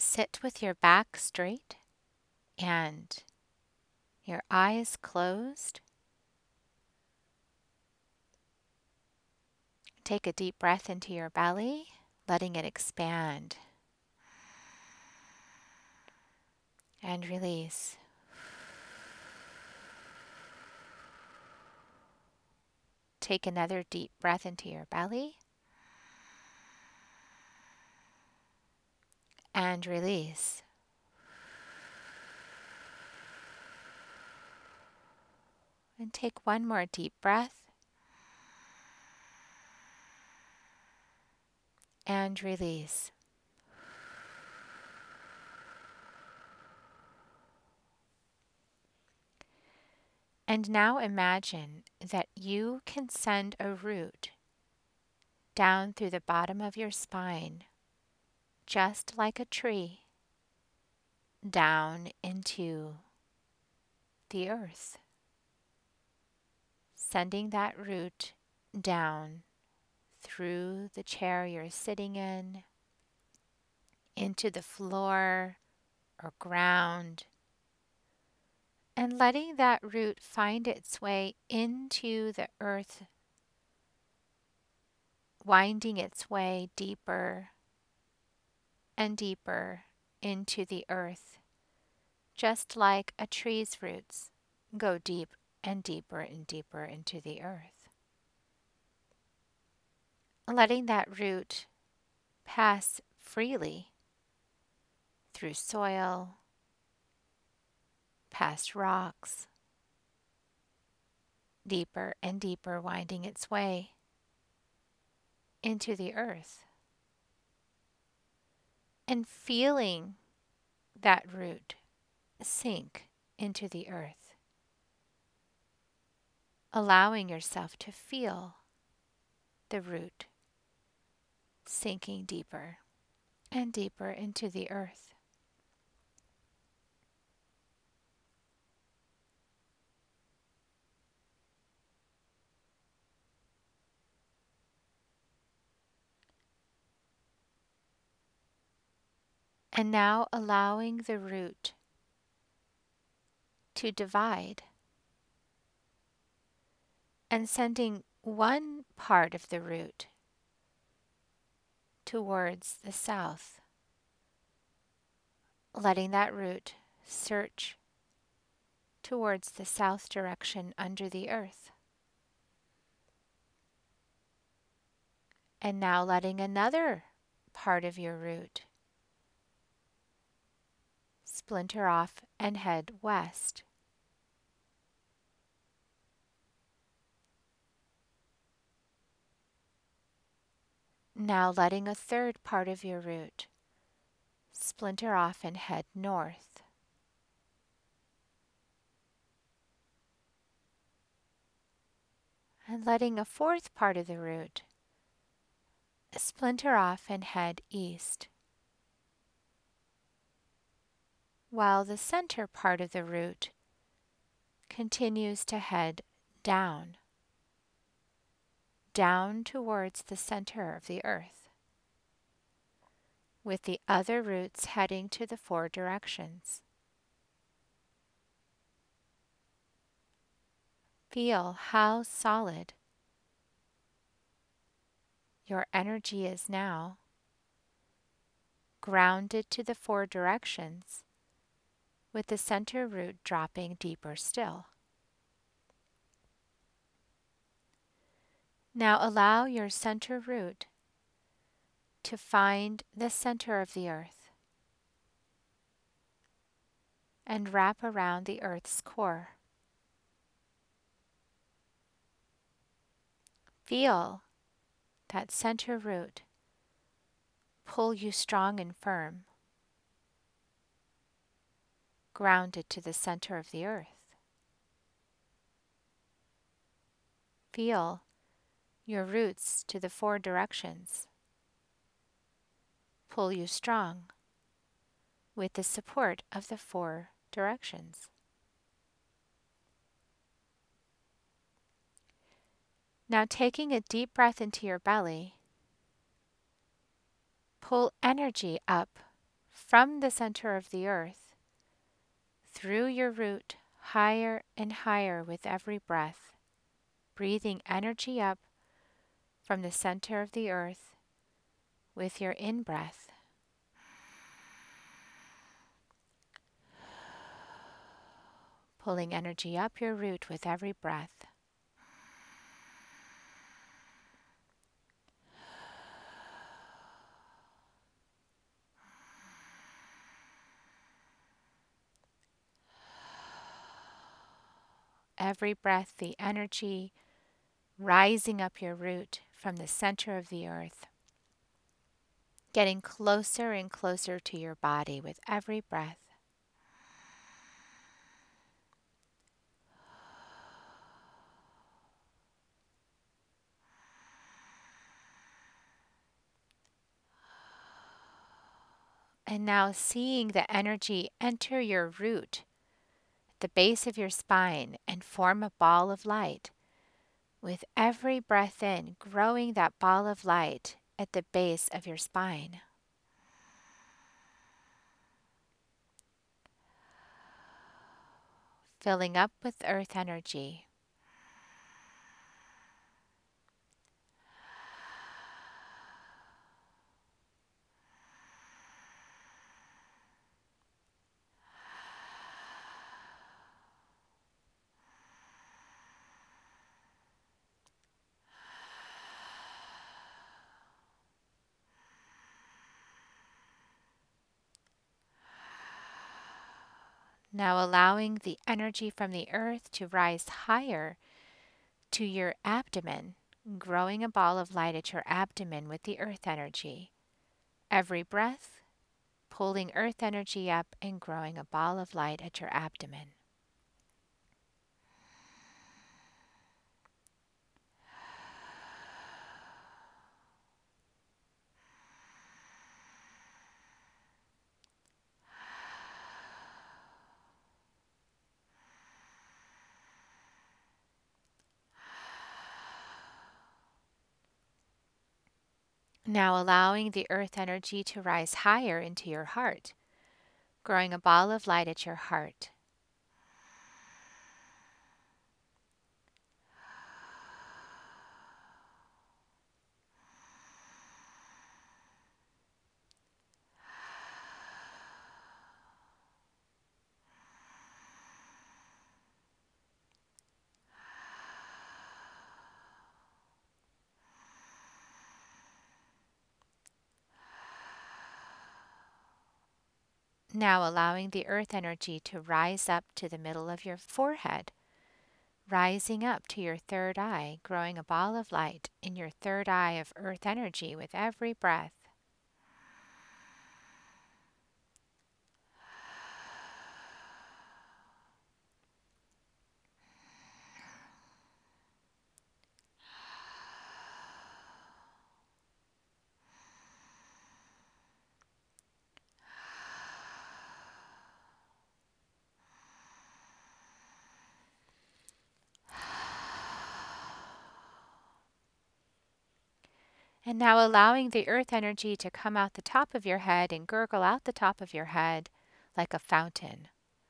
Sit with your back straight and your eyes closed. Take a deep breath into your belly, letting it expand and release. Take another deep breath into your belly and release. And take one more deep breath and release. And now imagine that you can send a root down through the bottom of your spine, just like a tree, down into the earth, sending that root down through the chair you're sitting in, into the floor or ground, and letting that root find its way into the earth, winding its way deeper and deeper into the earth, just like a tree's roots go deep and deeper and deeper into the earth. Letting that root pass freely through soil, past rocks, deeper and deeper, winding its way into the earth, and feeling that root sink into the earth, allowing yourself to feel the root sinking deeper and deeper into the earth. And now allowing the root to divide and sending one part of the root towards the south, letting that root search towards the south direction under the earth. And now letting another part of your root splinter off and head west. Now letting a third part of your root splinter off and head north. And letting a fourth part of the root splinter off and head east. While the center part of the root continues to head down, down towards the center of the earth, with the other roots heading to the four directions. Feel how solid your energy is now, grounded to the four directions, with the center root dropping deeper still. Now allow your center root to find the center of the earth and wrap around the earth's core. Feel that center root pull you strong and firm, grounded to the center of the earth. Feel your roots to the four directions pull you strong with the support of the four directions. Now taking a deep breath into your belly, pull energy up from the center of the earth, through your root, higher and higher with every breath, breathing energy up from the center of the earth with your in-breath. Pulling energy up your root with every breath. Every breath, the energy rising up your root from the center of the earth, getting closer and closer to your body with every breath. And now seeing the energy enter your root, the base of your spine, and form a ball of light. With every breath in, growing that ball of light at the base of your spine. Filling up with earth energy. Now allowing the energy from the earth to rise higher to your abdomen, growing a ball of light at your abdomen with the earth energy. Every breath, pulling earth energy up and growing a ball of light at your abdomen. Now allowing the earth energy to rise higher into your heart, growing a ball of light at your heart. Now allowing the earth energy to rise up to the middle of your forehead, rising up to your third eye, growing a ball of light in your third eye of earth energy with every breath. And now allowing the earth energy to come out the top of your head and gurgle out the top of your head like a fountain.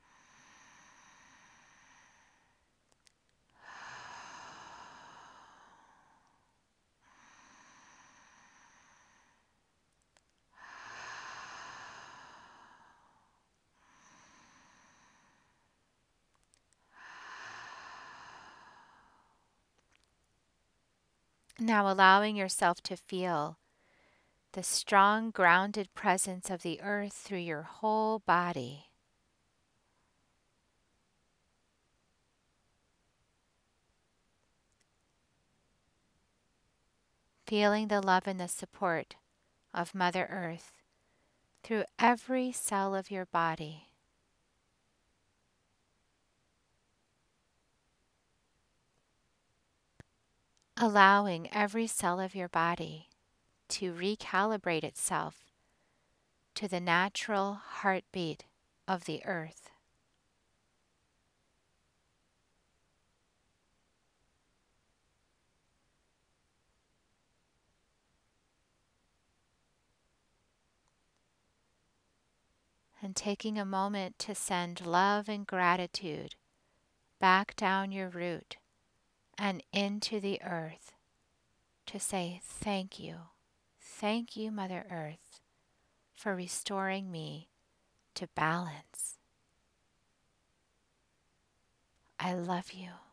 Now allowing yourself to feel the strong grounded presence of the earth through your whole body. Feeling the love and the support of Mother Earth through every cell of your body. Allowing every cell of your body to recalibrate itself to the natural heartbeat of the earth. And taking a moment to send love and gratitude back down your root and into the earth to say thank you. Thank you, Mother Earth, for restoring me to balance. I love you.